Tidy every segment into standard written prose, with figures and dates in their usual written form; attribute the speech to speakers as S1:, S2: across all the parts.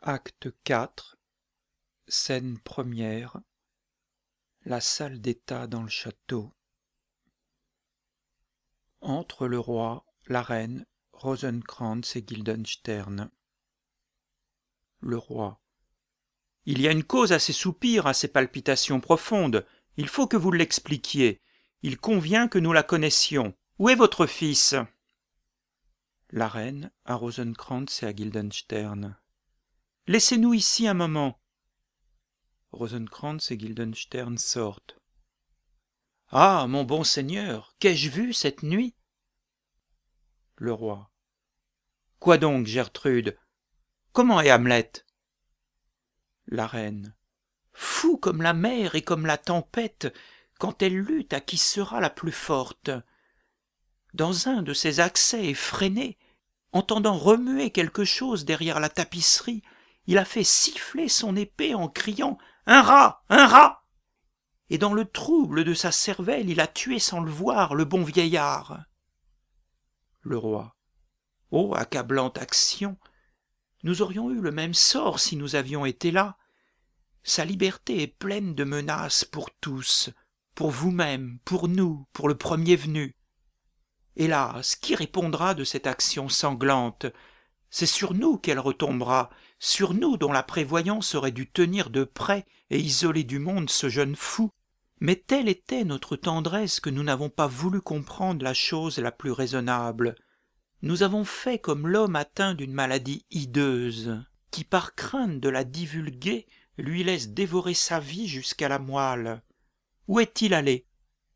S1: Acte IV, scène première, la salle d'état dans le château. Entre le roi, la reine, Rosenkrantz et Guildenstern. Le roi. Il y a une cause à ces soupirs, à ces palpitations profondes. Il faut que vous l'expliquiez. Il convient que nous la connaissions. Où est votre fils? La reine, à Rosenkrantz et à Guildenstern. Laissez-nous ici un moment. Rosenkrantz et Guildenstern sortent. Ah, mon bon seigneur, qu'ai-je vu cette nuit? Le roi. Quoi donc, Gertrude? Comment est Hamlet? La reine. Fou comme la mer et comme la tempête, quand elle lutte à qui sera la plus forte. Dans un de ses accès effrénés, entendant remuer quelque chose derrière la tapisserie, il a fait siffler son épée en criant « Un rat! Un rat !» Et dans le trouble de sa cervelle, il a tué sans le voir le bon vieillard. Le roi. Ô accablante action! Nous aurions eu le même sort si nous avions été là. Sa liberté est pleine de menaces pour tous, pour vous-même, pour nous, pour le premier venu. Hélas, qui répondra de cette action sanglante? C'est sur nous qu'elle retombera, sur nous dont la prévoyance aurait dû tenir de près et isoler du monde ce jeune fou. Mais telle était notre tendresse que nous n'avons pas voulu comprendre la chose la plus raisonnable. Nous avons fait comme l'homme atteint d'une maladie hideuse, qui par crainte de la divulguer lui laisse dévorer sa vie jusqu'à la moelle. Où est-il allé?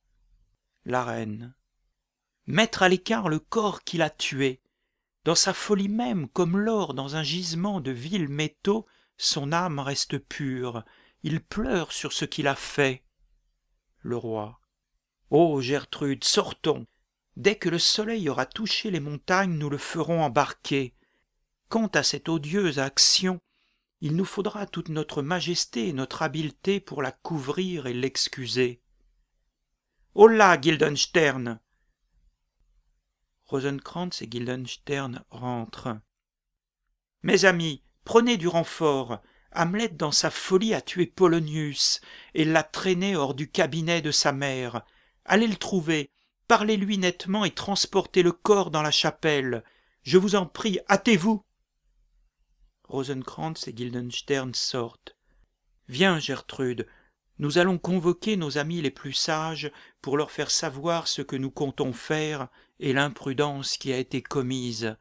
S1: La reine. Mettre à l'écart le corps qu'il a tué. Dans sa folie même, comme l'or dans un gisement de vils métaux, son âme reste pure. Il pleure sur ce qu'il a fait. Le roi. Ô Gertrude, sortons. Dès que le soleil aura touché les montagnes, nous le ferons embarquer. Quant à cette odieuse action, il nous faudra toute notre majesté et notre habileté pour la couvrir et l'excuser. Holà, Guildenstern! Rosenkrantz et Guildenstern rentrent. Mes amis, prenez du renfort. Hamlet, dans sa folie, a tué Polonius et l'a traîné hors du cabinet de sa mère. Allez le trouver, parlez-lui nettement et transportez le corps dans la chapelle. Je vous en prie, hâtez-vous. Rosenkrantz et Guildenstern sortent. Viens, Gertrude, nous allons convoquer nos amis les plus sages pour leur faire savoir ce que nous comptons faire et l'imprudence qui a été commise.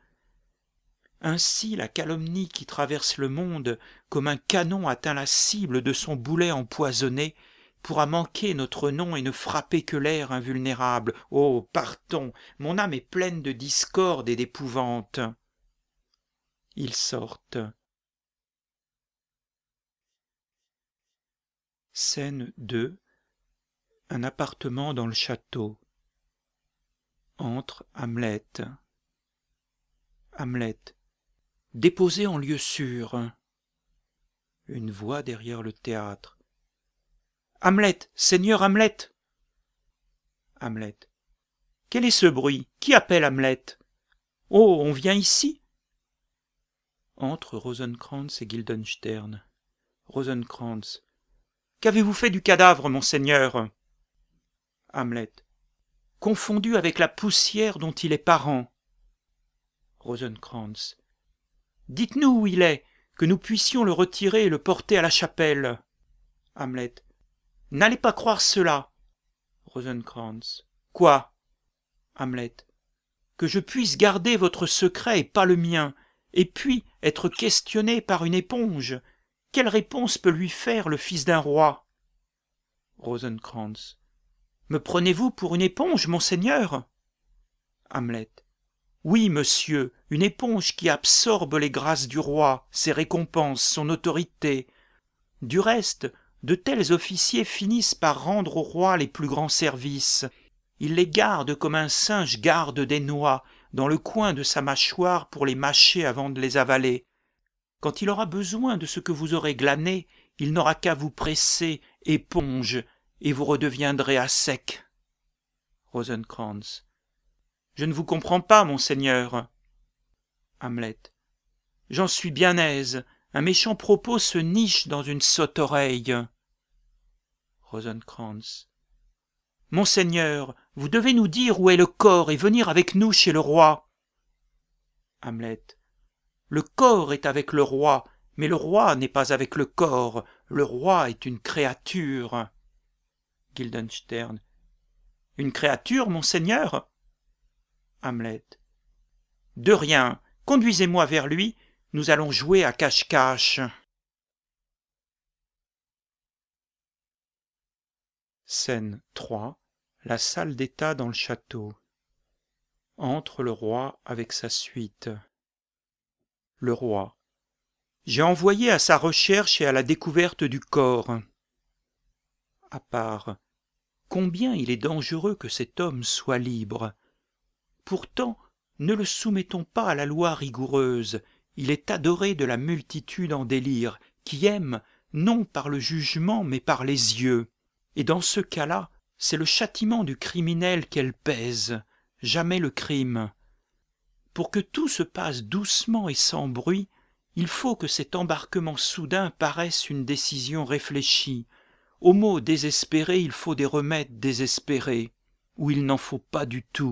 S1: Ainsi la calomnie qui traverse le monde comme un canon atteint la cible de son boulet empoisonné pourra manquer notre nom et ne frapper que l'air invulnérable. Oh, partons, mon âme est pleine de discorde et d'épouvante. Ils sortent. Scène 2. Un appartement dans le château. Entre Hamlet. Hamlet. Déposé en lieu sûr. Une voix derrière le théâtre. Hamlet, Seigneur Hamlet. Hamlet. Quel est ce bruit? Qui appelle Hamlet? Oh, on vient ici? Entre Rosenkrantz et Guildenstern. Rosenkrantz. Qu'avez-vous fait du cadavre, monseigneur? Hamlet. Confondu avec la poussière dont il est parent. Rosenkrantz. Dites-nous où il est, que nous puissions le retirer et le porter à la chapelle. Hamlet. N'allez pas croire cela. Rosenkrantz. Quoi? Hamlet. Que je puisse garder votre secret et pas le mien, et puis être questionné par une éponge. Quelle réponse peut lui faire le fils d'un roi? Rosenkrantz. Me prenez-vous pour une éponge, monseigneur? Hamlet. Oui, monsieur, une éponge qui absorbe les grâces du roi, ses récompenses, son autorité. Du reste, de tels officiers finissent par rendre au roi les plus grands services. Il les garde comme un singe garde des noix, dans le coin de sa mâchoire pour les mâcher avant de les avaler. Quand il aura besoin de ce que vous aurez glané, il n'aura qu'à vous presser, éponge, et vous redeviendrez à sec. Rosenkrantz. Je ne vous comprends pas, monseigneur. Hamlet. J'en suis bien aise. un méchant propos se niche dans une sotte oreille. Rosencrantz. Monseigneur, vous devez nous dire où est le corps et venir avec nous chez le roi. Hamlet. Le corps est avec le roi, mais le roi n'est pas avec le corps. Le roi est une créature. Guildenstern. Une créature, monseigneur? Hamlet. De rien. Conduisez-moi vers lui. Nous allons jouer à cache-cache. Scène 3. La salle d'état dans le château. Entre le roi avec sa suite. Le roi. J'ai envoyé à sa recherche et à la découverte du corps. À part. Combien il est dangereux que cet homme soit libre. Pourtant, ne le soumettons pas à la loi rigoureuse. Il est adoré de la multitude en délire, qui aime, non par le jugement, mais par les yeux. Et dans ce cas-là, c'est le châtiment du criminel qu'elle pèse, jamais le crime. Pour que tout se passe doucement et sans bruit, il faut que cet embarquement soudain paraisse une décision réfléchie. Aux mots désespérés, il faut des remèdes désespérés, ou il n'en faut pas du tout.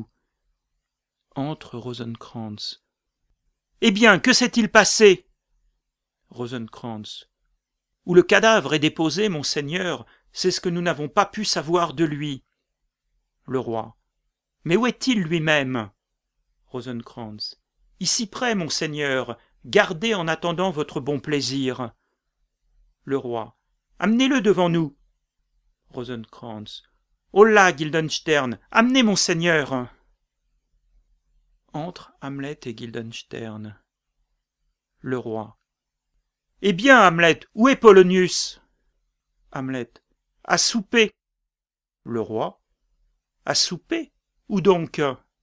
S1: Entre Rosencrantz. Eh bien, que s'est-il passé? Rosencrantz. Où le cadavre est déposé, monseigneur, c'est ce que nous n'avons pas pu savoir de lui. Le roi. Mais où est-il lui-même? Rosencrantz. Ici près, monseigneur, gardez en attendant votre bon plaisir. Le roi. Amenez-le devant nous. Rosencrantz. Holà, Guildenstern, amenez monseigneur. Entre Hamlet et Guildenstern. Le roi. Eh bien, Hamlet, où est Polonius? Hamlet. À souper. Le roi. À souper? Où donc?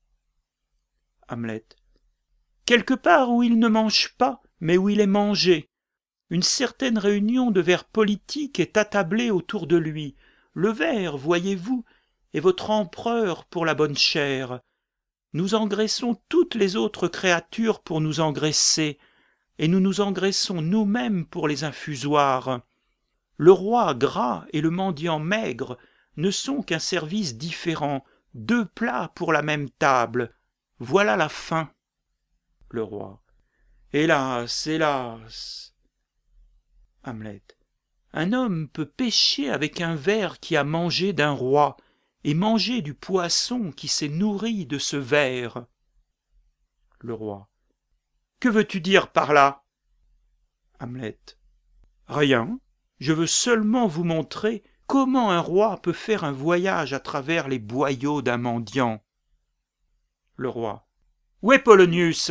S1: Hamlet. Quelque part où il ne mange pas, mais où il est mangé. Une certaine réunion de vers politiques est attablée autour de lui. Le ver, voyez-vous, est votre empereur pour la bonne chère. Nous engraissons toutes les autres créatures pour nous engraisser, et nous nous engraissons nous-mêmes pour les infusoires. Le roi gras et le mendiant maigre ne sont qu'un service différent, deux plats pour la même table. Voilà la fin. Le roi. Hélas, hélas. Hamlet. Un homme peut pêcher avec un ver qui a mangé d'un roi, et manger du poisson qui s'est nourri de ce ver. Le roi. Que veux-tu dire par là? Hamlet. Rien. Je veux seulement vous montrer comment un roi peut faire un voyage à travers les boyaux d'un mendiant. Le roi. Où est Polonius?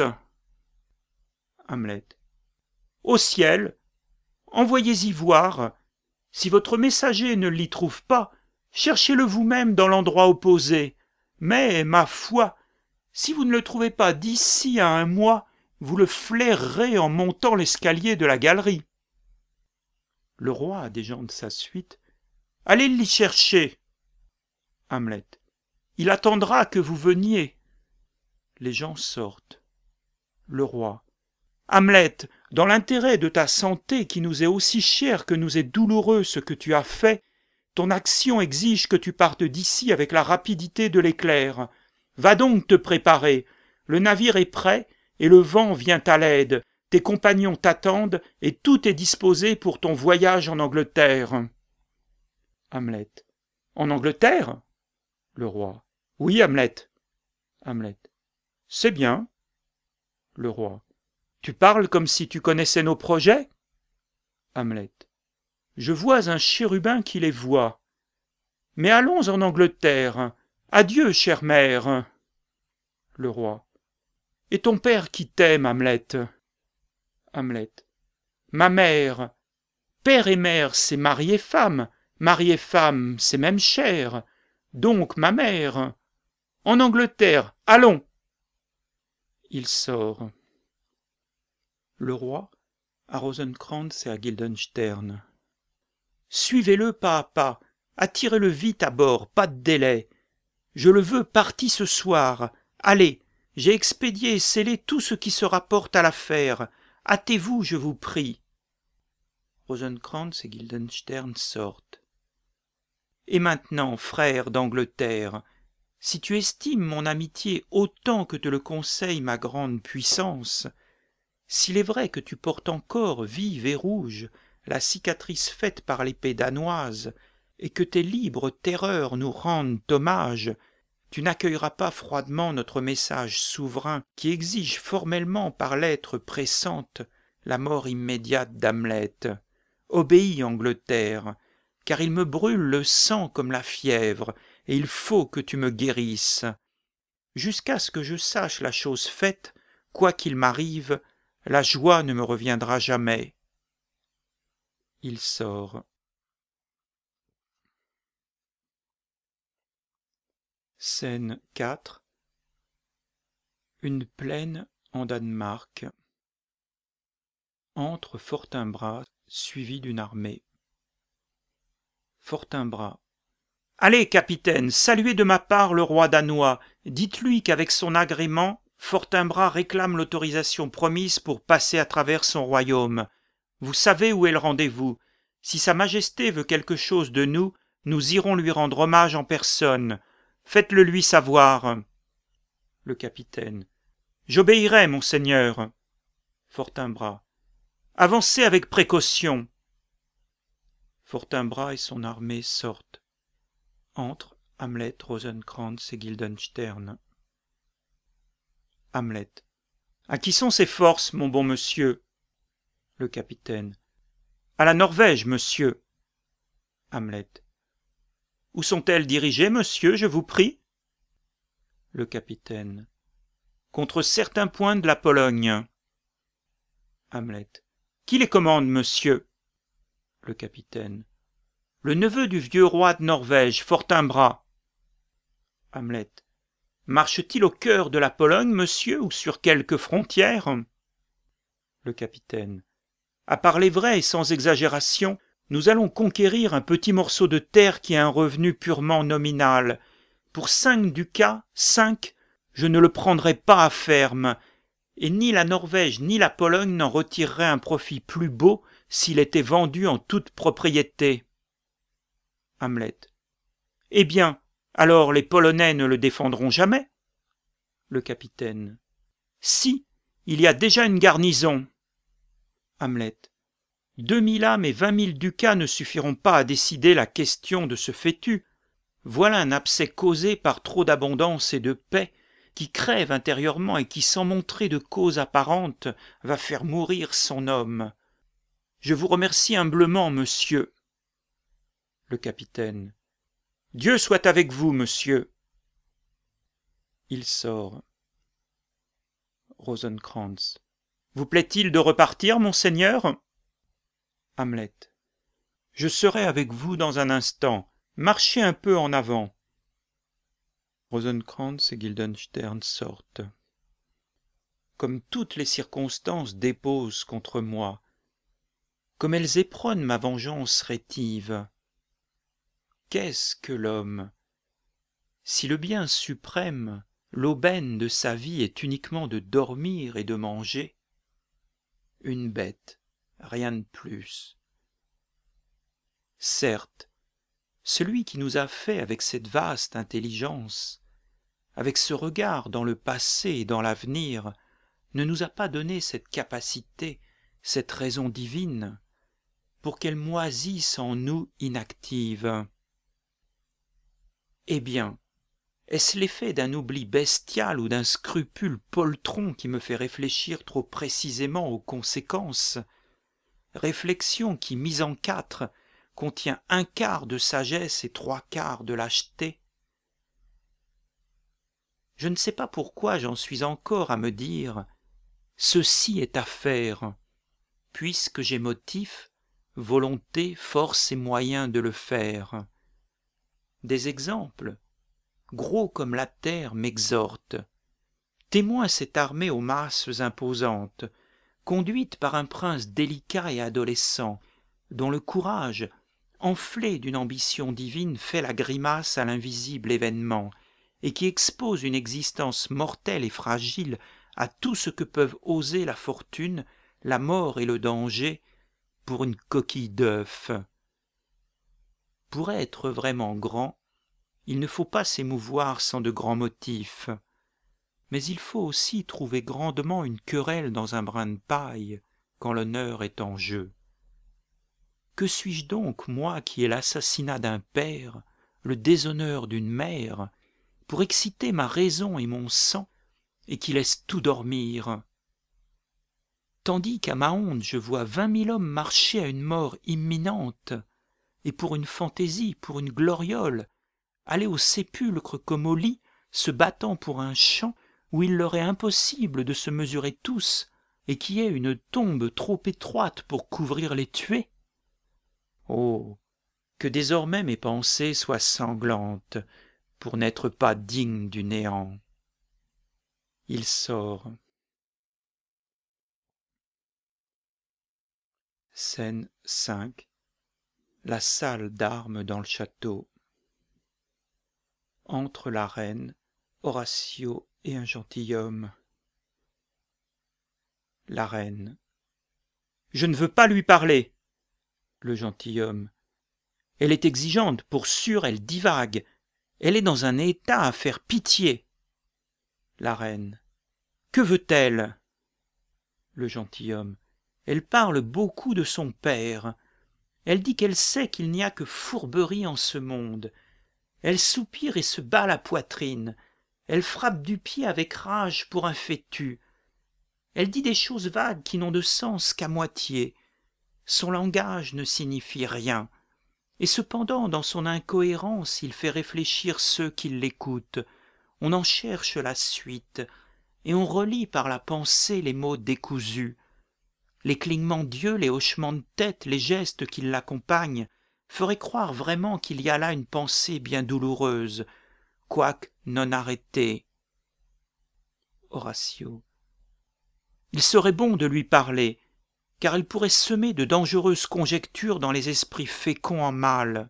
S1: Hamlet. Au ciel. Envoyez-y voir. Si votre messager ne l'y trouve pas, cherchez-le vous-même dans l'endroit opposé. Mais, ma foi, si vous ne le trouvez pas d'ici à un mois, vous le flairerez en montant l'escalier de la galerie. Le roi a des gens de sa suite. Allez l'y chercher. Hamlet. Il attendra que vous veniez. Les gens sortent. Le roi. Hamlet, dans l'intérêt de ta santé qui nous est aussi chère que nous est douloureux ce que tu as fait, ton action exige que tu partes d'ici avec la rapidité de l'éclair. Va donc te préparer. Le navire est prêt et le vent vient à l'aide. Tes compagnons t'attendent et tout est disposé pour ton voyage en Angleterre. Hamlet. En Angleterre? Le roi. Oui, Hamlet. Hamlet. C'est bien. Le roi. Tu parles comme si tu connaissais nos projets? Hamlet. Je vois un chérubin qui les voit. Mais allons en Angleterre. Adieu, chère mère. Le roi. Et ton père qui t'aime, Hamlet? Hamlet. Ma mère. Père et mère, c'est mari et femme. Mari et femme, c'est même cher. Donc, ma mère. En Angleterre, allons. Il sort. Le roi, à Rosencrantz et à Guildenstern. Suivez-le pas à pas, attirez-le vite à bord, pas de délai. Je le veux parti ce soir. Allez, j'ai expédié et scellé tout ce qui se rapporte à l'affaire. Hâtez-vous, je vous prie. Rosenkrantz et Guildenstern sortent. Et maintenant, frère d'Angleterre, si tu estimes mon amitié autant que te le conseille ma grande puissance, s'il est vrai que tu portes encore, vive et rouge, la cicatrice faite par l'épée danoise, et que tes libres terreurs nous rendent hommage, tu n'accueilleras pas froidement notre message souverain qui exige formellement par lettre pressante la mort immédiate d'Hamlet. Obéis, Angleterre, car il me brûle le sang comme la fièvre, et il faut que tu me guérisses. Jusqu'à ce que je sache la chose faite, quoi qu'il m'arrive, la joie ne me reviendra jamais. Il sort. Scène 4. Une plaine en Danemark. Entre Fortinbras, suivi d'une armée. Fortinbras. Allez, capitaine, saluez de ma part le roi danois. Dites-lui qu'avec son agrément, Fortinbras réclame l'autorisation promise pour passer à travers son royaume. Vous savez où est le rendez-vous. Si sa majesté veut quelque chose de nous, nous irons lui rendre hommage en personne. Faites-le lui savoir. Le capitaine. J'obéirai, monseigneur. Fortinbras. Avancez avec précaution. Fortinbras et son armée sortent. Entre Hamlet, Rosenkrantz et Guildenstern. Hamlet. À qui sont ces forces, mon bon monsieur? Le capitaine. À la Norvège, monsieur. Hamlet. Où sont-elles dirigées, monsieur, je vous prie? Le capitaine. Contre certains points de la Pologne. Hamlet. Qui les commande, monsieur? Le capitaine. Le neveu du vieux roi de Norvège, Fortinbras. Hamlet. Marche-t-il au cœur de la Pologne, monsieur, ou sur quelque frontière? Le capitaine. À parler vrai et sans exagération, nous allons conquérir un petit morceau de terre qui a un revenu purement nominal. Pour 5 ducats, 5, je ne le prendrai pas à ferme, et ni la Norvège ni la Pologne n'en retireraient un profit plus beau s'il était vendu en toute propriété. Hamlet. Eh bien, alors les Polonais ne le défendront jamais? Le capitaine. Si, il y a déjà une garnison. Hamlet. 2000 âmes et 20 000 ducats ne suffiront pas à décider la question de ce fétu. Voilà un abcès causé par trop d'abondance et de paix, qui crève intérieurement et qui, sans montrer de cause apparente, va faire mourir son homme. Je vous remercie humblement, monsieur. Le capitaine. Dieu soit avec vous, monsieur. Il sort. Rosenkrantz. Vous plaît-il de repartir, monseigneur? Hamlet. Je serai avec vous dans un instant. Marchez un peu en avant. Rosenkrantz et Guildenstern sortent. Comme toutes les circonstances déposent contre moi, comme elles éperonnent ma vengeance rétive. Qu'est-ce que l'homme? Si le bien suprême, l'aubaine de sa vie est uniquement de dormir et de manger, une bête, rien de plus. Certes, celui qui nous a fait avec cette vaste intelligence, avec ce regard dans le passé et dans l'avenir, ne nous a pas donné cette capacité, cette raison divine, pour qu'elle moisisse en nous inactive. Eh bien, est-ce l'effet d'un oubli bestial ou d'un scrupule poltron qui me fait réfléchir trop précisément aux conséquences? Réflexion qui, mise en 4, contient 1/4 de sagesse et 3/4 de lâcheté. Je ne sais pas pourquoi j'en suis encore à me dire « ceci est à faire », puisque j'ai motif, volonté, force et moyens de le faire. Des exemples, gros comme la terre, m'exhortent. Témoin cette armée aux masses imposantes, conduite par un prince délicat et adolescent, dont le courage, enflé d'une ambition divine, fait la grimace à l'invisible événement, et qui expose une existence mortelle et fragile à tout ce que peuvent oser la fortune, la mort et le danger, pour une coquille d'œuf. Pour être vraiment grand, il ne faut pas s'émouvoir sans de grands motifs, mais il faut aussi trouver grandement une querelle dans un brin de paille, quand l'honneur est en jeu. Que suis-je donc, moi qui ai l'assassinat d'un père, le déshonneur d'une mère, pour exciter ma raison et mon sang, et qui laisse tout dormir? Tandis qu'à ma honte je vois 20 000 hommes marcher à une mort imminente, et pour une fantaisie, pour une gloriole, aller au sépulcre comme au lit, se battant pour un champ où il leur est impossible de se mesurer tous, et qui est une tombe trop étroite pour couvrir les tués. Oh, que désormais mes pensées soient sanglantes, pour n'être pas dignes du néant. Il sort. Scène 5. La salle d'armes dans le château. Entre la reine, Horatio et un gentilhomme. La reine. Je ne veux pas lui parler. Le gentilhomme. Elle est exigeante, pour sûr elle divague. Elle est dans un état à faire pitié. La reine. Que veut-elle? Le gentilhomme. Elle parle beaucoup de son père. Elle dit qu'elle sait qu'il n'y a que fourberie en ce monde. Elle soupire et se bat la poitrine. Elle frappe du pied avec rage pour un fétu. Elle dit des choses vagues qui n'ont de sens qu'à moitié. Son langage ne signifie rien. Et cependant, dans son incohérence, il fait réfléchir ceux qui l'écoutent. On en cherche la suite, et on relie par la pensée les mots décousus. Les clignements d'yeux, les hochements de tête, les gestes qui l'accompagnent feraient croire vraiment qu'il y a là une pensée bien douloureuse, quoique non arrêtée. Horatio. Il serait bon de lui parler, car il pourrait semer de dangereuses conjectures dans les esprits féconds en mal.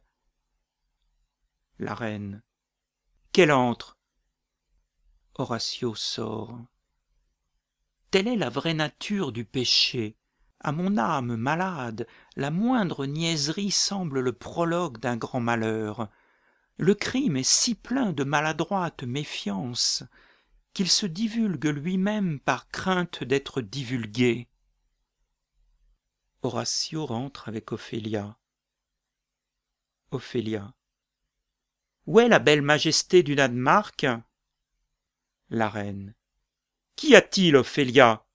S1: La reine. Qu'elle entre. Horatio sort. Telle est la vraie nature du péché. À mon âme malade, la moindre niaiserie semble le prologue d'un grand malheur. Le crime est si plein de maladroite méfiance qu'il se divulgue lui-même par crainte d'être divulgué. Horatio rentre avec Ophélia. Ophélia. Où est la belle majesté du Danemark? La reine. Qu'y a-t-il, Ophélia?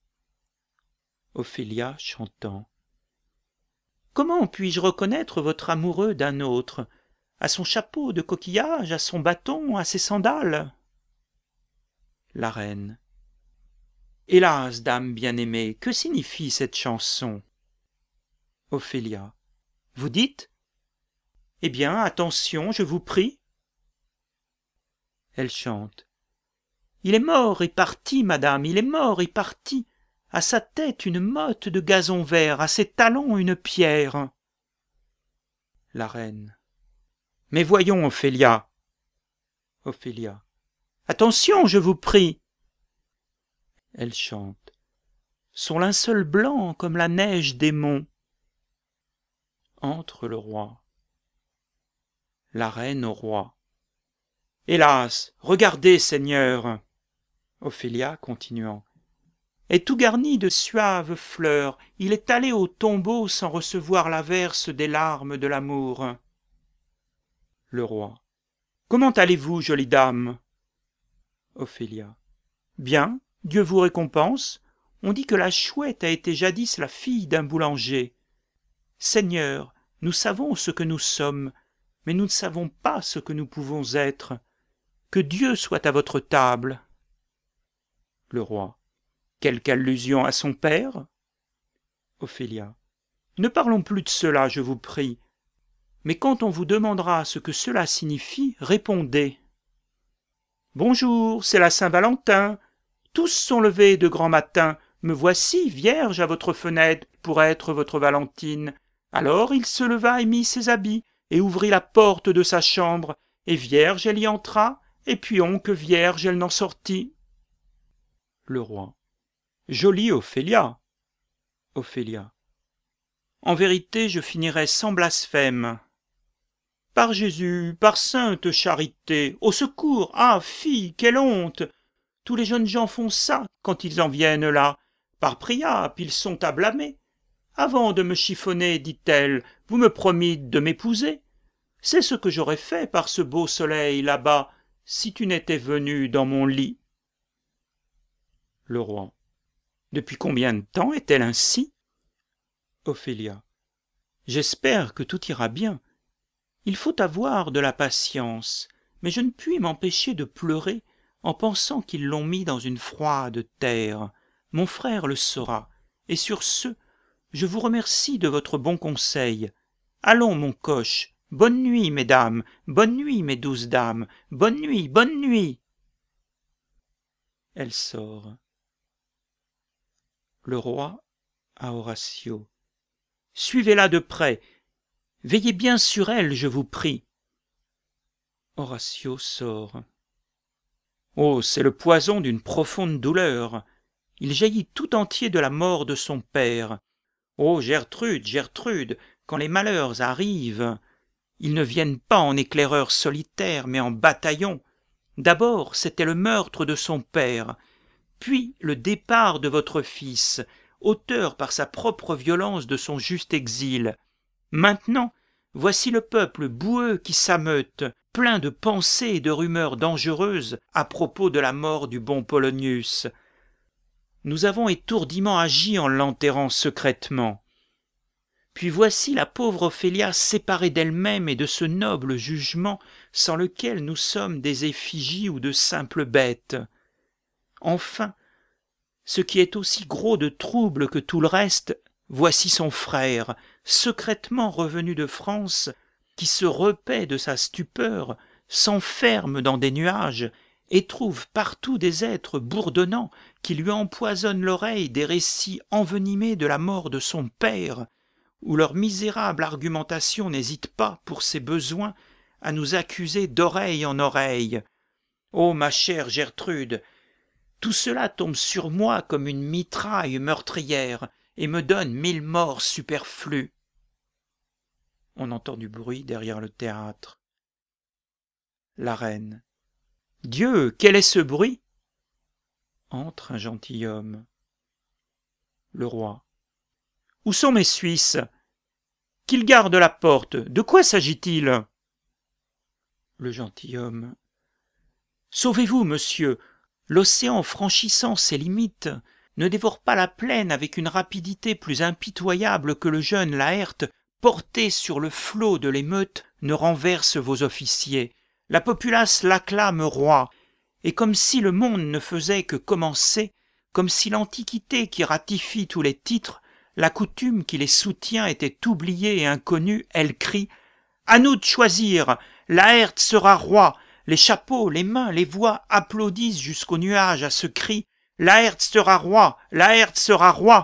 S1: Ophélia chantant. Comment puis-je reconnaître votre amoureux d'un autre, à son chapeau de coquillage, à son bâton, à ses sandales? La reine. Hélas, dame bien-aimée, que signifie cette chanson? Ophélia. Vous dites? Eh bien, attention, je vous prie. Elle chante. Il est mort et parti, madame, il est mort et parti. À sa tête une motte de gazon vert, à ses talons une pierre. La reine. Mais voyons, Ophélia. Ophélia. Attention, je vous prie. Elle chante. Son linceul blanc comme la neige des monts. Entre le roi. La reine au roi. Hélas, regardez, Seigneur. Ophélia continuant. Est tout garni de suaves fleurs, il est allé au tombeau sans recevoir l'averse des larmes de l'amour. Le roi. Comment allez-vous, jolie dame? Ophélia. Bien, Dieu vous récompense. On dit que la chouette a été jadis la fille d'un boulanger. Seigneur, nous savons ce que nous sommes, mais nous ne savons pas ce que nous pouvons être. Que Dieu soit à votre table. Le roi. Quelque allusion à son père? Ophélia. Ne parlons plus de cela, je vous prie. Mais quand on vous demandera ce que cela signifie, répondez. Bonjour, c'est la Saint-Valentin. Tous sont levés de grand matin. Me voici, vierge, à votre fenêtre, pour être votre Valentine. Alors il se leva et mit ses habits, et ouvrit la porte de sa chambre, et vierge elle y entra, et puis on que vierge elle n'en sortit. Le roi. Jolie Ophélia. Ophélia. En vérité, je finirais sans blasphème. Par Jésus, par sainte charité, au secours! Ah, fille, quelle honte! Tous les jeunes gens font ça quand ils en viennent là. Par Priape, ils sont à blâmer. Avant de me chiffonner, dit-elle, vous me promîtes de m'épouser. C'est ce que j'aurais fait par ce beau soleil là-bas, si tu n'étais venu dans mon lit. Le roi. Depuis combien de temps est-elle ainsi? Ophélia. J'espère que tout ira bien. Il faut avoir de la patience, mais je ne puis m'empêcher de pleurer en pensant qu'ils l'ont mis dans une froide terre. Mon frère le saura, et sur ce, je vous remercie de votre bon conseil. Allons, mon coche, bonne nuit, mesdames, bonne nuit, mes douces dames, bonne nuit, bonne nuit. Elle sort. Le roi à Horatio. Suivez-la de près. Veillez bien sur elle, je vous prie. Horatio sort. Oh, c'est le poison d'une profonde douleur. Il jaillit tout entier de la mort de son père. Oh, Gertrude, Gertrude, quand les malheurs arrivent, ils ne viennent pas en éclaireurs solitaires, mais en bataillons. D'abord, c'était le meurtre de son père, puis le départ de votre fils, auteur par sa propre violence de son juste exil. Maintenant, voici le peuple boueux qui s'ameute, plein de pensées et de rumeurs dangereuses à propos de la mort du bon Polonius. Nous avons étourdiment agi en l'enterrant secrètement. Puis voici la pauvre Ophélia séparée d'elle-même et de ce noble jugement sans lequel nous sommes des effigies ou de simples bêtes. Enfin, ce qui est aussi gros de trouble que tout le reste, voici son frère, secrètement revenu de France, qui se repaît de sa stupeur, s'enferme dans des nuages, et trouve partout des êtres bourdonnants qui lui empoisonnent l'oreille des récits envenimés de la mort de son père, où leur misérable argumentation n'hésite pas, pour ses besoins, à nous accuser d'oreille en oreille. Ô ma chère Gertrude, tout cela tombe sur moi comme une mitraille meurtrière et me donne 1000 morts superflues. On entend du bruit derrière le théâtre. La reine. Dieu, quel est ce bruit? Entre un gentilhomme. Le roi. Où sont mes Suisses? Qu'ils gardent la porte. De quoi s'agit-il? Le gentilhomme. Sauvez-vous, monsieur. L'océan, franchissant ses limites, ne dévore pas la plaine avec une rapidité plus impitoyable que le jeune Laërte, porté sur le flot de l'émeute, ne renverse vos officiers. La populace l'acclame roi, et comme si le monde ne faisait que commencer, comme si l'Antiquité qui ratifie tous les titres, la coutume qui les soutient était oubliée et inconnue, elle crie « À nous de choisir, Laërte sera roi !» Les chapeaux, les mains, les voix applaudissent jusqu'aux nuages à ce cri « Laërte sera roi! Laërte sera roi !»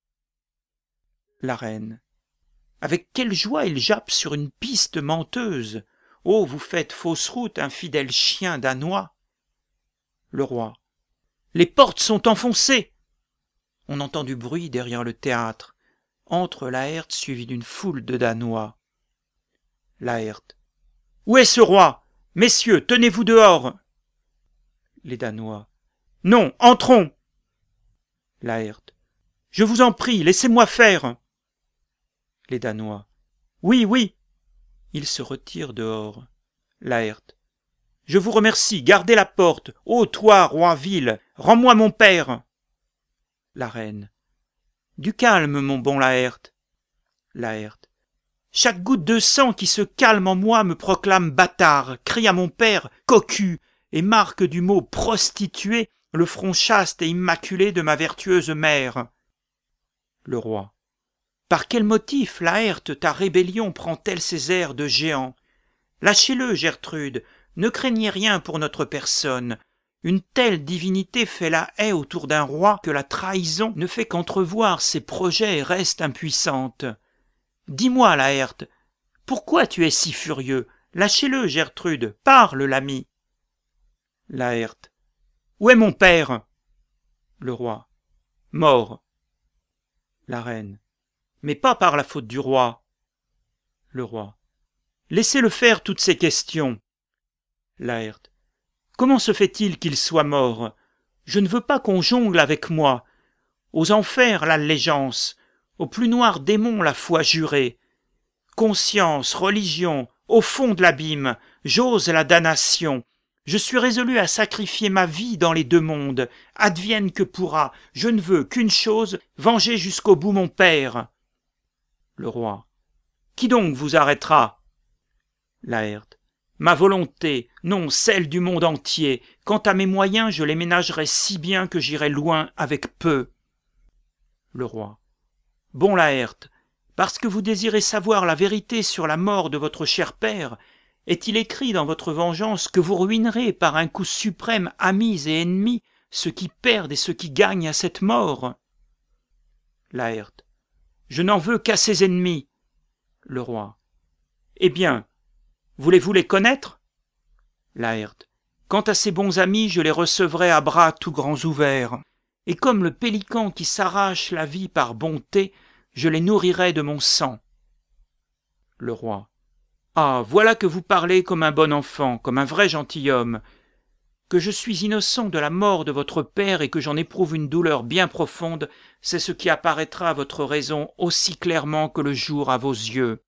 S1: La reine. Avec quelle joie il jappe sur une piste menteuse! Oh, vous faites fausse route, infidèle chien danois! Le roi. Les portes sont enfoncées! On entend du bruit derrière le théâtre. Entre Laërte suivi d'une foule de Danois. Laërte. Où est ce roi? Messieurs, tenez-vous dehors! Les Danois. Non, entrons! Laërte. Je vous en prie, laissez-moi faire! Les Danois. Oui, oui! Ils se retirent dehors. Laërte. Je vous remercie, gardez la porte. Ô toi, roi vil, rends-moi mon père! La reine. Du calme, mon bon Laërte. Laërte. Chaque goutte de sang qui se calme en moi me proclame bâtard, crie à mon père cocu, et marque du mot prostituée le front chaste et immaculé de ma vertueuse mère. Le roi. Par quel motif, Laërte, ta rébellion prend-elle ces airs de géant? Lâchez-le, Gertrude, ne craignez rien pour notre personne. Une telle divinité fait la haie autour d'un roi que la trahison ne fait qu'entrevoir ses projets et reste impuissante. Dis-moi, Laërte, pourquoi tu es si furieux? Lâchez-le, Gertrude, parle, l'ami. Laërte. Où est mon père? Le roi. Mort. La reine. mais pas par la faute du roi. Le roi. Laissez-le faire toutes ces questions. Laërte. Comment se fait-il qu'il soit mort? Je ne veux pas qu'on jongle avec moi. Aux enfers l'allégeance, au plus noir démon la foi jurée. Conscience, religion, au fond de l'abîme, j'ose la damnation. Je suis résolu à sacrifier ma vie dans les deux mondes. Advienne que pourra, je ne veux qu'une chose, venger jusqu'au bout mon père. Le roi. Qui donc vous arrêtera? Laërte. Ma volonté, non celle du monde entier. Quant à mes moyens, je les ménagerai si bien que j'irai loin avec peu. Le roi. Bon Laërte, parce que vous désirez savoir la vérité sur la mort de votre cher père, est-il écrit dans votre vengeance que vous ruinerez par un coup suprême amis et ennemis, ceux qui perdent et ceux qui gagnent à cette mort? Laërte. Je n'en veux qu'à ses ennemis. Le roi. Eh bien, voulez-vous les connaître? Laërte. Quant à ses bons amis, je les recevrai à bras tout grands ouverts, et comme le pélican qui s'arrache la vie par bonté, je les nourrirai de mon sang. Le roi. Ah, voilà que vous parlez comme un bon enfant, comme un vrai gentilhomme. Que je suis innocent de la mort de votre père et que j'en éprouve une douleur bien profonde, c'est ce qui apparaîtra à votre raison aussi clairement que le jour à vos yeux.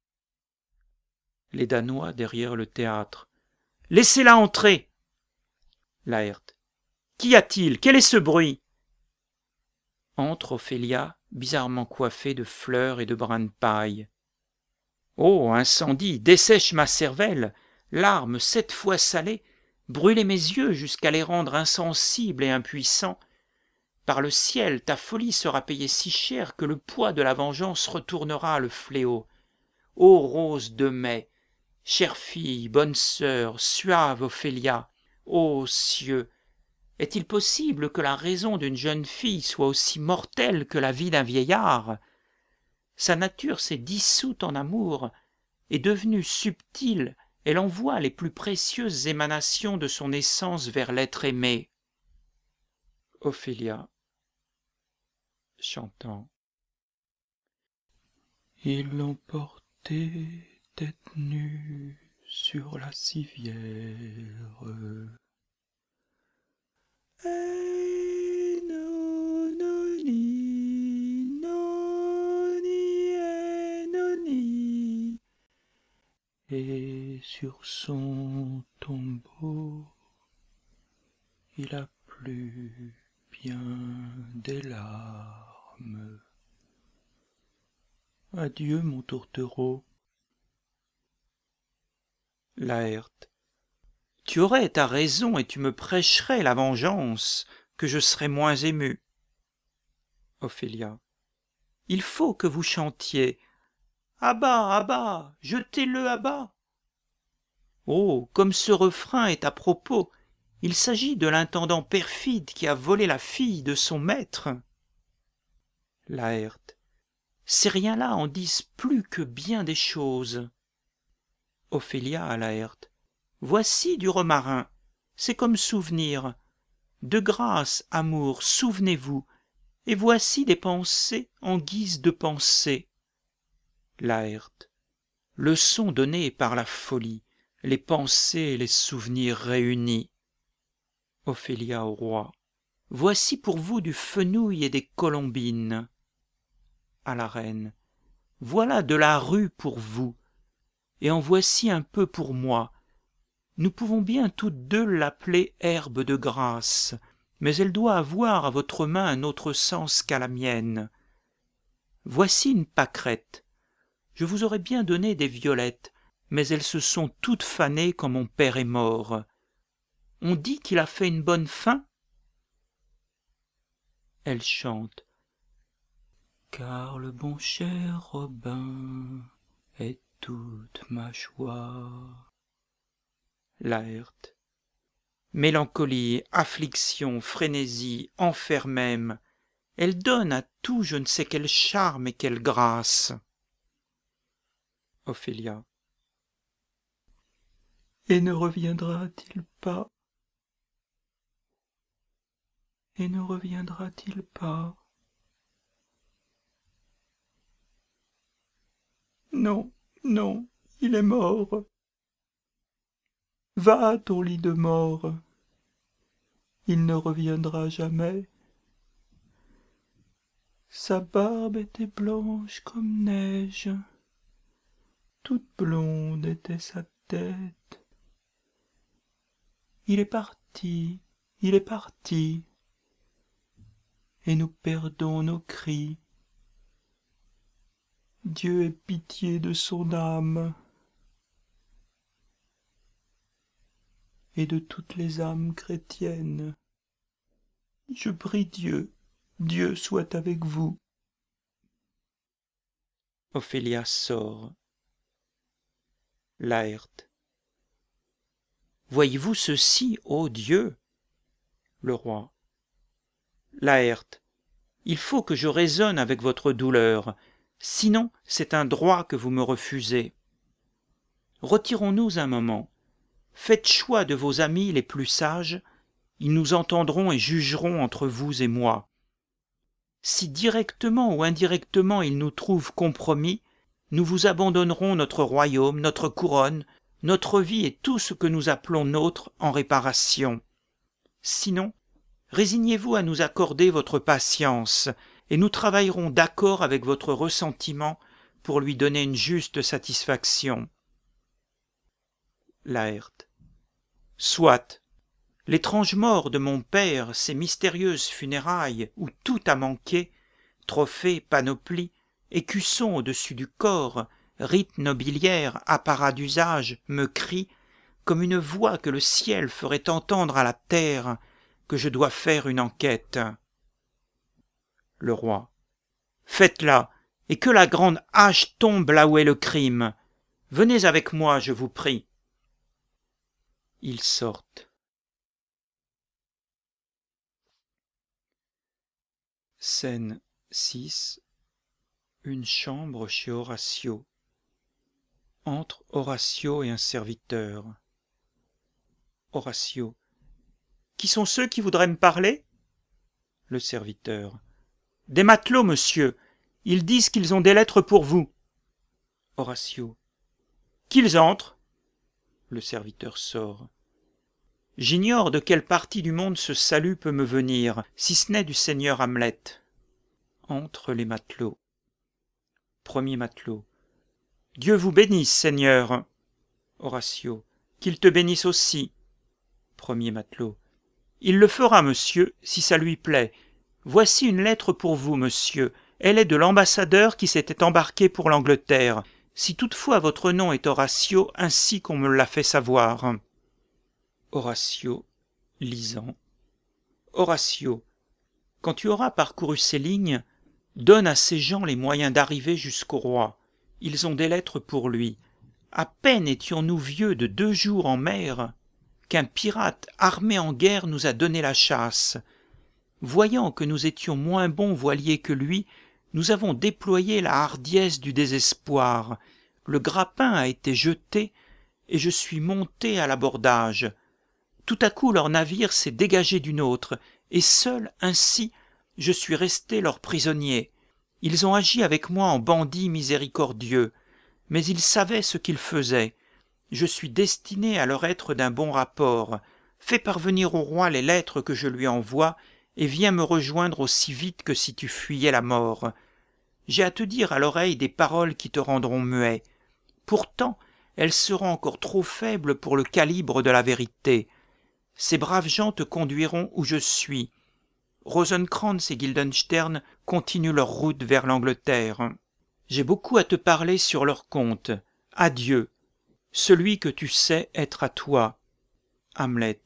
S1: Les Danois derrière le théâtre. Laissez-la entrer. Laërte. Qu'y a-t-il? Quel est ce bruit? Entre Ophélia, bizarrement coiffée de fleurs et de brins de paille. Oh, incendie, dessèche ma cervelle, larmes 7 fois salées, brûlez mes yeux jusqu'à les rendre insensibles et impuissants. Par le ciel, ta folie sera payée si cher que le poids de la vengeance retournera le fléau. Ô rose de mai, chère fille, bonne sœur, suave Ophélia, ô cieux, est-il possible que la raison d'une jeune fille soit aussi mortelle que la vie d'un vieillard? Sa nature s'est dissoute en amour, et devenue subtile, elle envoie les plus précieuses émanations de son essence vers l'être aimé. Ophélia, chantant. Il l'emportait tête nue sur la civière. Et sur son tombeau, il a plu bien des larmes. Adieu, mon tourtereau. Laërte. Tu aurais ta raison et tu me prêcherais la vengeance, que je serais moins ému. Ophélia. Il faut que vous chantiez. À bas, à bas, jetez-le à bas. Oh, comme ce refrain est à propos, il s'agit de l'intendant perfide qui a volé la fille de son maître. Laërte. Ces riens-là en disent plus que bien des choses. Ophélia à Laërte. Voici du romarin, c'est comme souvenir. De grâce, amour, souvenez-vous, et voici des pensées en guise de pensées. Laërte. Leçon donnée par la folie, les pensées et les souvenirs réunis. Ophélia au roi. Voici pour vous du fenouil et des colombines. À la reine. Voilà de la rue pour vous, et en voici un peu pour moi. Nous pouvons bien toutes deux l'appeler herbe de grâce, mais elle doit avoir à votre main un autre sens qu'à la mienne. Voici une pâquerette. Je vous aurais bien donné des violettes, mais elles se sont toutes fanées quand mon père est mort. On dit qu'il a fait une bonne fin? Elle chante. Car le bon cher Robin est toute ma joie. Laërte. Mélancolie, affliction, frénésie, enfer même, elle donne à tout je ne sais quel charme et quelle grâce. Ophélia. Et ne reviendra-t-il pas? Et ne reviendra-t-il pas? Non, non, il est mort. Va à ton lit de mort. Il ne reviendra jamais. Sa barbe était blanche comme neige, toute blonde était sa tête. Il est parti, il est parti, et nous perdons nos cris. Dieu ait pitié de son âme et de toutes les âmes chrétiennes. Je prie Dieu, Dieu soit avec vous. Ophélia sort. Laërte. Voyez-vous ceci, ô Dieu? Le roi. Laërte. Il faut que je raisonne avec votre douleur, sinon c'est un droit que vous me refusez. Retirons-nous un moment. Faites choix de vos amis les plus sages, ils nous entendront et jugeront entre vous et moi. Si directement ou indirectement ils nous trouvent compromis, nous vous abandonnerons notre royaume, notre couronne, notre vie et tout ce que nous appelons nôtre en réparation. Sinon, résignez-vous à nous accorder votre patience, et nous travaillerons d'accord avec votre ressentiment pour lui donner une juste satisfaction. Laërte. Soit. L'étrange mort de mon père, ces mystérieuses funérailles où tout a manqué, trophées, panoplies, écussons au-dessus du corps, rites nobiliaires, apparat d'usage, me crient, comme une voix que le ciel ferait entendre à la terre, que je dois faire une enquête. Le roi. Faites-la, et que la grande hache tombe là où est le crime. Venez avec moi, je vous prie. Ils sortent. Scène 6. Une chambre chez Horatio. Entre Horatio et un serviteur. Horatio. Qui sont ceux qui voudraient me parler? Le serviteur. Des matelots, monsieur. Ils disent qu'ils ont des lettres pour vous. Horatio. Qu'ils entrent. Le serviteur sort. J'ignore de quelle partie du monde ce salut peut me venir, si ce n'est du seigneur Hamlet. Entre les matelots. Premier matelot. Dieu vous bénisse, Seigneur. Horatio. Qu'il te bénisse aussi. Premier matelot. Il le fera, monsieur, si ça lui plaît. Voici une lettre pour vous, monsieur. Elle est de l'ambassadeur qui s'était embarqué pour l'Angleterre. Si toutefois votre nom est Horatio, ainsi qu'on me l'a fait savoir. Horatio, lisant. Horatio. Quand tu auras parcouru ces lignes, donne à ces gens les moyens d'arriver jusqu'au roi. Ils ont des lettres pour lui. À peine étions-nous vieux de 2 jours en mer, qu'un pirate armé en guerre nous a donné la chasse. Voyant que nous étions moins bons voiliers que lui, nous avons déployé la hardiesse du désespoir. Le grappin a été jeté, et je suis monté à l'abordage. Tout à coup leur navire s'est dégagé du nôtre, et seul, ainsi, je suis resté leur prisonnier. Ils ont agi avec moi en bandits miséricordieux, mais ils savaient ce qu'ils faisaient. Je suis destiné à leur être d'un bon rapport. Fais parvenir au roi les lettres que je lui envoie, et viens me rejoindre aussi vite que si tu fuyais la mort. J'ai à te dire à l'oreille des paroles qui te rendront muet. Pourtant, elles seront encore trop faibles pour le calibre de la vérité. Ces braves gens te conduiront où je suis. Rosenkrantz et Guildenstern continuent leur route vers l'Angleterre. J'ai beaucoup à te parler sur leur compte. Adieu. Celui que tu sais être à toi. Hamlet.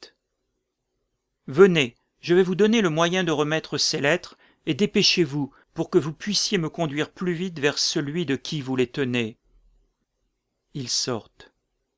S1: Venez, je vais vous donner le moyen de remettre ces lettres, et dépêchez-vous, pour que vous puissiez me conduire plus vite vers celui de qui vous les tenez. Ils sortent.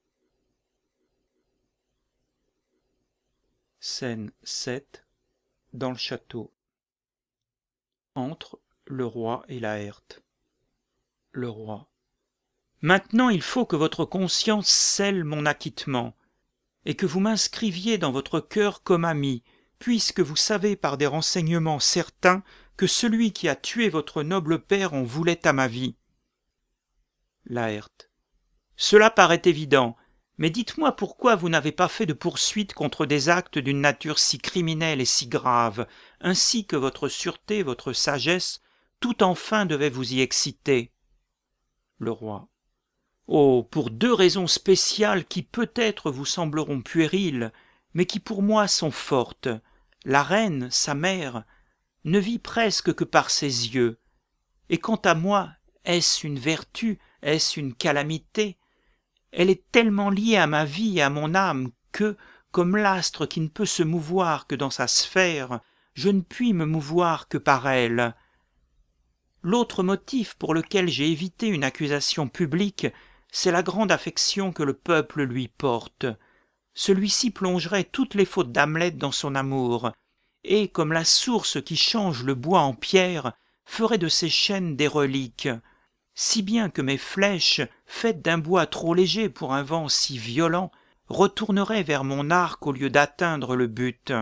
S1: Scène 7. Dans le château. Entre le roi et Laërte. Le roi. Maintenant il faut que votre conscience scelle mon acquittement, et que vous m'inscriviez dans votre cœur comme ami, puisque vous savez par des renseignements certains que celui qui a tué votre noble père en voulait à ma vie. Laërte. Cela paraît évident, mais dites-moi pourquoi vous n'avez pas fait de poursuite contre des actes d'une nature si criminelle et si grave, ainsi que votre sûreté, votre sagesse, tout enfin devait vous y exciter. Le roi. Oh, pour 2 raisons spéciales qui peut-être vous sembleront puériles, mais qui pour moi sont fortes. La reine, sa mère, ne vit presque que par ses yeux. Et quant à moi, est-ce une vertu, est-ce une calamité? Elle est tellement liée à ma vie et à mon âme que, comme l'astre qui ne peut se mouvoir que dans sa sphère, je ne puis me mouvoir que par elle. L'autre motif pour lequel j'ai évité une accusation publique, c'est la grande affection que le peuple lui porte. Celui-ci plongerait toutes les fautes d'Hamlet dans son amour, et, comme la source qui change le bois en pierre, ferait de ses chaînes des reliques, si bien que mes flèches, faites d'un bois trop léger pour un vent si violent, retourneraient vers mon arc au lieu d'atteindre le but.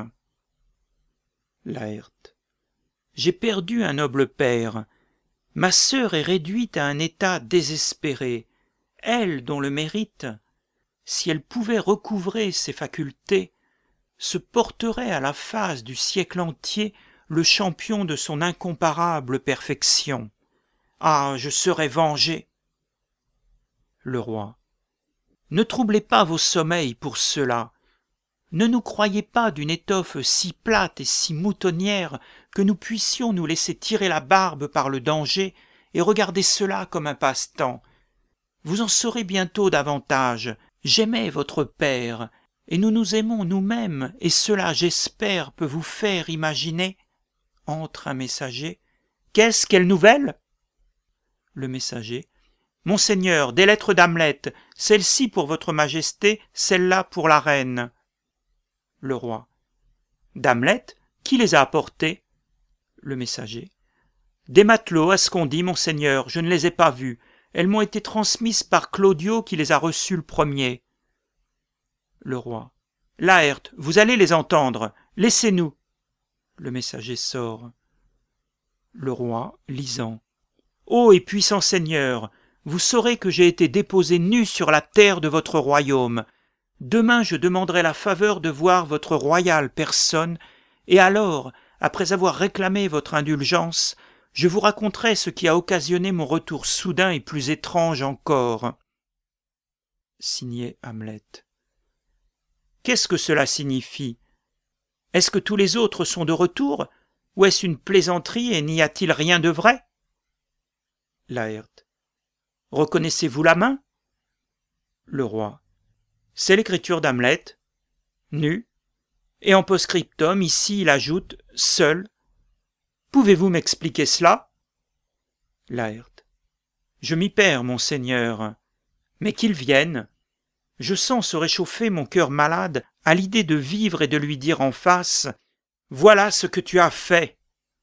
S1: Laërte. J'ai perdu un noble père. Ma sœur est réduite à un état désespéré. Elle, dont le mérite, si elle pouvait recouvrer ses facultés, se porterait à la face du siècle entier le champion de son incomparable perfection. Ah, je serais vengé. Le roi. Ne troublez pas vos sommeils pour cela. Ne nous croyez pas d'une étoffe si plate et si moutonnière que nous puissions nous laisser tirer la barbe par le danger et regarder cela comme un passe-temps. Vous en saurez bientôt davantage. J'aimais votre père, et nous nous aimons nous-mêmes, et cela, j'espère, peut vous faire imaginer. Entre un messager. Qu'est-ce, quelle nouvelle? Le messager. Monseigneur, des lettres d'Hamlet, celle-ci pour votre majesté, celle-là pour la reine. Le roi. D'Hamlet, qui les a apportées? Le messager. Des matelots, à ce qu'on dit, monseigneur, je ne les ai pas vus. Elles m'ont été transmises par Claudio qui les a reçues le premier. Le roi. Laërte, vous allez les entendre. Laissez-nous. Le messager sort. Le roi, lisant. Ô et puissant Seigneur, vous saurez que j'ai été déposé nu sur la terre de votre royaume. Demain je demanderai la faveur de voir votre royale personne, et alors, après avoir réclamé votre indulgence, je vous raconterai ce qui a occasionné mon retour soudain et plus étrange encore. Signé Hamlet. Qu'est-ce que cela signifie? Est-ce que tous les autres sont de retour, ou est-ce une plaisanterie et n'y a-t-il rien de vrai? Laërte. Reconnaissez-vous la main? Le roi. C'est l'écriture d'Hamlet, nu, et en post-scriptum, ici il ajoute « seul ». Pouvez-vous m'expliquer cela? Laërte. Je m'y perds, monseigneur, mais qu'il vienne. Je sens se réchauffer mon cœur malade à l'idée de vivre et de lui dire en face « Voilà ce que tu as fait ».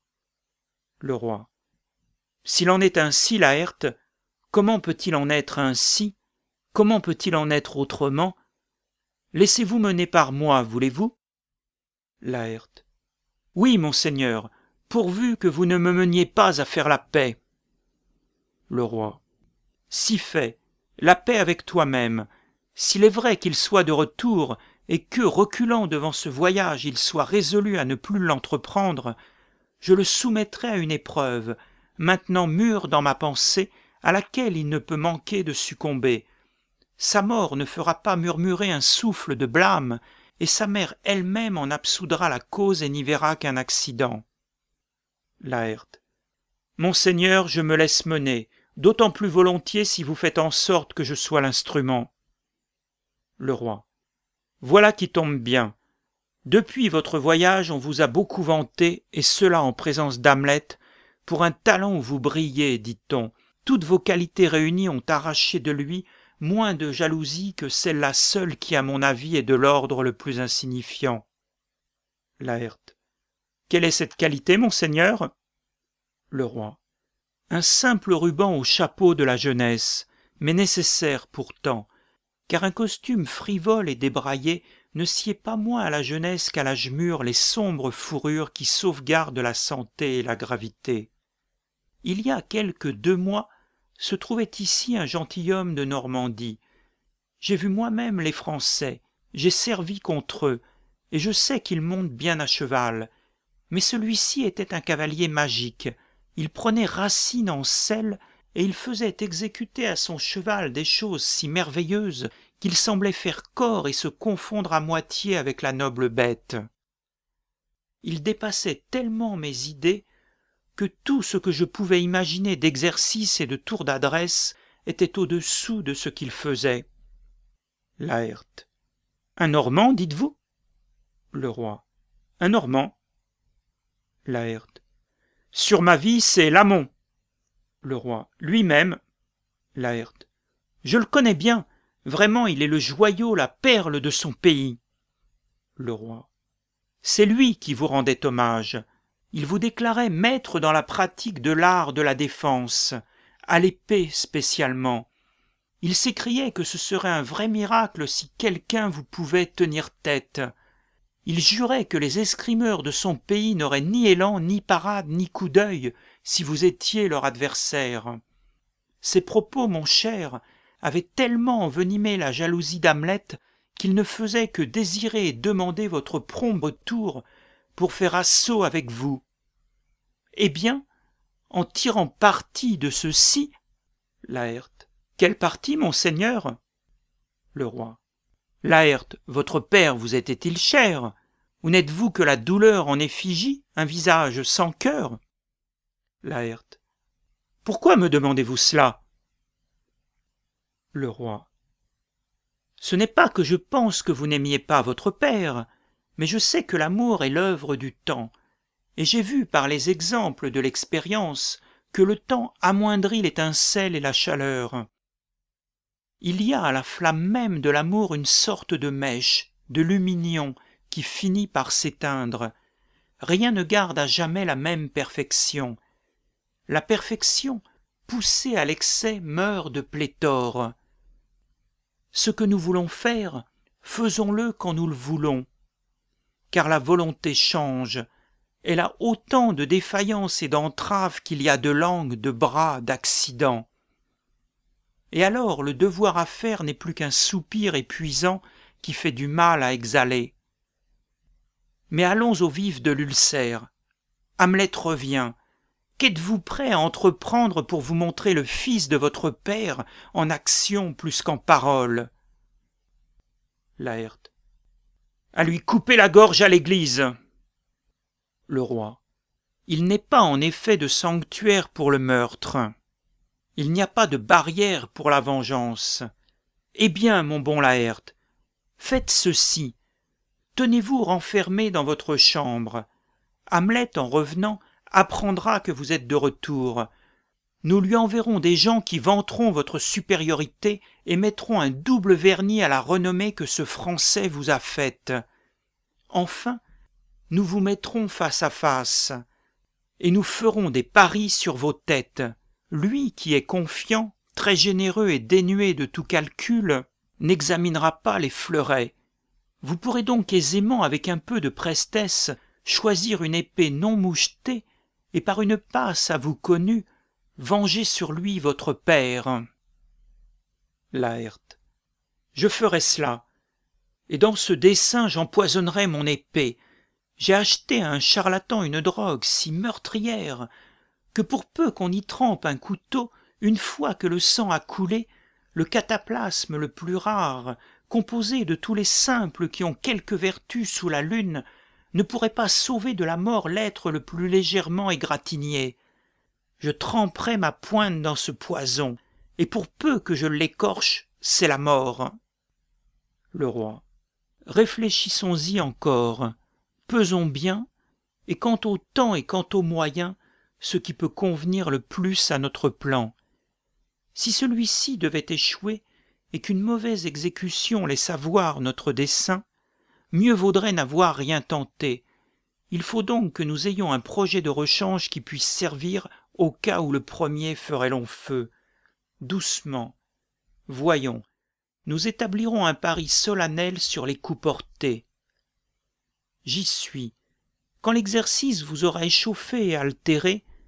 S1: Le roi. S'il en est ainsi, Laërte, comment peut-il en être ainsi? Comment peut-il en être autrement? Laissez-vous mener par moi, voulez-vous? Laërte. Oui, monseigneur, pourvu que vous ne me meniez pas à faire la paix. Le roi. Si fait, la paix avec toi-même. S'il est vrai qu'il soit de retour, et que, reculant devant ce voyage, il soit résolu à ne plus l'entreprendre, je le soumettrai à une épreuve, maintenant mûre dans ma pensée, à laquelle il ne peut manquer de succomber. Sa mort ne fera pas murmurer un souffle de blâme, et sa mère elle-même en absoudra la cause et n'y verra qu'un accident. Laërte. Monseigneur, je me laisse mener, d'autant plus volontiers si vous faites en sorte que je sois l'instrument. Le roi. Voilà qui tombe bien. Depuis votre voyage, on vous a beaucoup vanté, et cela en présence d'Hamlet, pour un talent où vous brillez, dit-on. Toutes vos qualités réunies ont arraché de lui moins de jalousie que celle-là seule qui, à mon avis, est de l'ordre le plus insignifiant. Laërte. Quelle est cette qualité, monseigneur? Le roi. Un simple ruban au chapeau de la jeunesse, mais nécessaire pourtant, car un costume frivole et débraillé ne sied pas moins à la jeunesse qu'à l'âge mûr les sombres fourrures qui sauvegardent la santé et la gravité. Il y a quelque 2 mois, se trouvait ici un gentilhomme de Normandie. J'ai vu moi-même les Français, j'ai servi contre eux, et je sais qu'ils montent bien à cheval. Mais celui-ci était un cavalier magique. Il prenait racine en selle, et il faisait exécuter à son cheval des choses si merveilleuses qu'il semblait faire corps et se confondre à moitié avec la noble bête. Il dépassait tellement mes idées que tout ce que je pouvais imaginer d'exercice et de tours d'adresse était au-dessous de ce qu'il faisait. Laërte. Un Normand, dites-vous? Le roi. Un Normand. Laërte. Sur ma vie, c'est Lamon. Le roi. Lui-même. Laërte. Je le connais bien. Vraiment, il est le joyau, la perle de son pays. Le roi. C'est lui qui vous rendait hommage. Il vous déclarait maître dans la pratique de l'art de la défense, à l'épée spécialement. Il s'écriait que ce serait un vrai miracle si quelqu'un vous pouvait tenir tête. Il jurait que les escrimeurs de son pays n'auraient ni élan, ni parade, ni coup d'œil si vous étiez leur adversaire. Ces propos, mon cher, avaient tellement envenimé la jalousie d'Hamlet qu'il ne faisait que désirer et demander votre prompt retour pour faire assaut avec vous. Eh bien, en tirant parti de ceci, Laërte. Quel parti, monseigneur? Le roi. Laërte, votre père vous était-il cher? Ou n'êtes-vous que la douleur en effigie, un visage sans cœur? Laërte. Pourquoi me demandez-vous cela? Le roi. Ce n'est pas que je pense que vous n'aimiez pas votre père, mais je sais que l'amour est l'œuvre du temps, et j'ai vu par les exemples de l'expérience que le temps amoindrit l'étincelle et la chaleur. Il y a à la flamme même de l'amour une sorte de mèche, de lumignon, qui finit par s'éteindre. Rien ne garde à jamais la même perfection. La perfection, poussée à l'excès, meurt de pléthore. Ce que nous voulons faire, faisons-le quand nous le voulons. Car la volonté change. Elle a autant de défaillances et d'entraves qu'il y a de langues, de bras, d'accidents. Et alors le devoir à faire n'est plus qu'un soupir épuisant qui fait du mal à exhaler. Mais allons au vif de l'ulcère. Hamlet revient. Qu'êtes-vous prêt à entreprendre pour vous montrer le fils de votre père en action plus qu'en parole? Laërte. À lui couper la gorge à l'église. Le roi. Il n'est pas en effet de sanctuaire pour le meurtre. Il n'y a pas de barrière pour la vengeance. Eh bien, mon bon Laërte, faites ceci. Tenez-vous renfermé dans votre chambre. Hamlet, en revenant, apprendra que vous êtes de retour. Nous lui enverrons des gens qui vanteront votre supériorité et mettront un double vernis à la renommée que ce Français vous a faite. Enfin, nous vous mettrons face à face, et nous ferons des paris sur vos têtes. Lui qui est confiant, très généreux et dénué de tout calcul, n'examinera pas les fleurets. Vous pourrez donc aisément, avec un peu de prestesse, choisir une épée non mouchetée et par une passe à vous connue, venger sur lui votre père. Laërte. Je ferai cela, et dans ce dessein j'empoisonnerai mon épée. J'ai acheté à un charlatan une drogue si meurtrière que pour peu qu'on y trempe un couteau, une fois que le sang a coulé, le cataplasme le plus rare, composé de tous les simples qui ont quelque vertu sous la lune, ne pourrait pas sauver de la mort l'être le plus légèrement égratigné. Je tremperai ma pointe dans ce poison, et pour peu que je l'écorche, c'est la mort. Le roi. Réfléchissons-y encore, pesons bien, et quant au temps et quant aux moyens, ce qui peut convenir le plus à notre plan. Si celui-ci devait échouer, et qu'une mauvaise exécution laissât voir notre dessein, mieux vaudrait n'avoir rien tenté. Il faut donc que nous ayons un projet de rechange qui puisse servir au cas où le premier ferait long feu. Doucement. Voyons, nous établirons un pari solennel sur les coups portés. J'y suis. Quand l'exercice vous aura échauffé et altéré,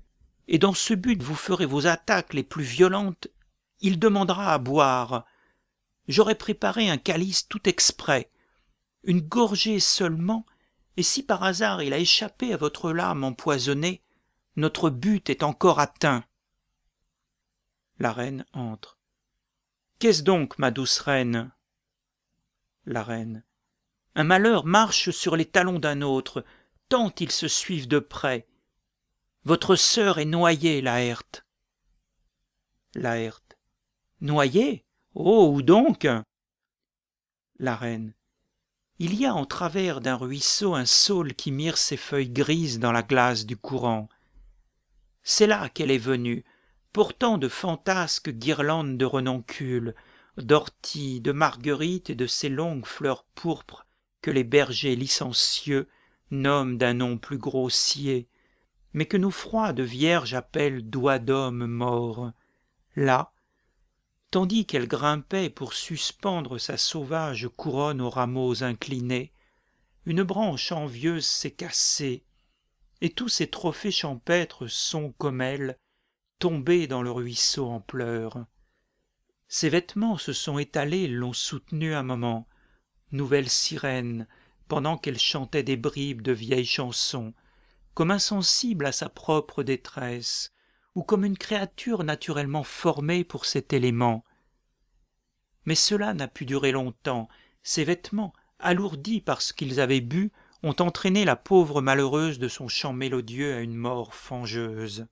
S1: et dans ce but vous ferez vos attaques les plus violentes, il demandera à boire. J'aurai préparé un calice tout exprès, une gorgée seulement, et si par hasard il a échappé à votre lame empoisonnée, notre but est encore atteint. » La reine entre. « Qu'est-ce donc, ma douce reine ?» La reine. « Un malheur marche sur les talons d'un autre, tant ils se suivent de près. Votre sœur est noyée, Laërte. » Laërte. « Noyée ? Oh, où donc ?» La reine. « Il y a en travers d'un ruisseau un saule qui mire ses feuilles grises dans la glace du courant. C'est là qu'elle est venue, portant de fantasques guirlandes de renoncules, d'orties, de marguerites et de ces longues fleurs pourpres que les bergers licencieux nomment d'un nom plus grossier, mais que nos froides vierges appellent doigts d'homme mort. Là, tandis qu'elle grimpait pour suspendre sa sauvage couronne aux rameaux inclinés, une branche envieuse s'est cassée, et tous ses trophées champêtres sont, comme elle, tombés dans le ruisseau en pleurs. Ses vêtements se sont étalés, l'ont soutenue un moment, nouvelle sirène, pendant qu'elle chantait des bribes de vieilles chansons, comme insensible à sa propre détresse, ou comme une créature naturellement formée pour cet élément. Mais cela n'a pu durer longtemps, ses vêtements, alourdis parce qu'ils avaient bu, ont entraîné la pauvre malheureuse de son chant mélodieux à une mort fangeuse.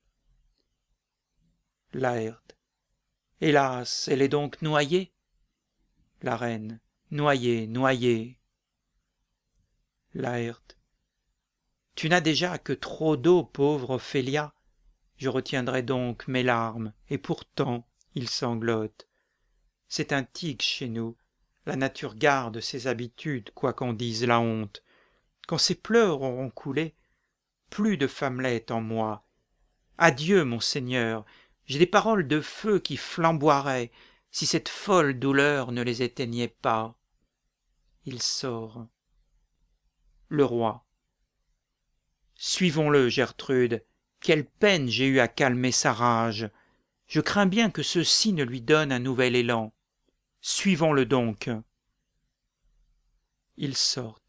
S1: Laërte. Hélas, elle est donc noyée ? La reine. Noyée, noyée. Laërte. Tu n'as déjà que trop d'eau, pauvre Ophélia. Je retiendrai donc mes larmes, et pourtant il sanglote. C'est un tic chez nous. La nature garde ses habitudes, quoi qu'en dise la honte. Quand ses pleurs auront coulé, plus de femmelette en moi. Adieu, mon Seigneur, j'ai des paroles de feu qui flamboieraient, si cette folle douleur ne les éteignait pas. Il sort. Le roi. Suivons-le, Gertrude. Quelle peine j'ai eue à calmer sa rage. Je crains bien que ceci ne lui donne un nouvel élan. Suivons-le donc. Ils sortent.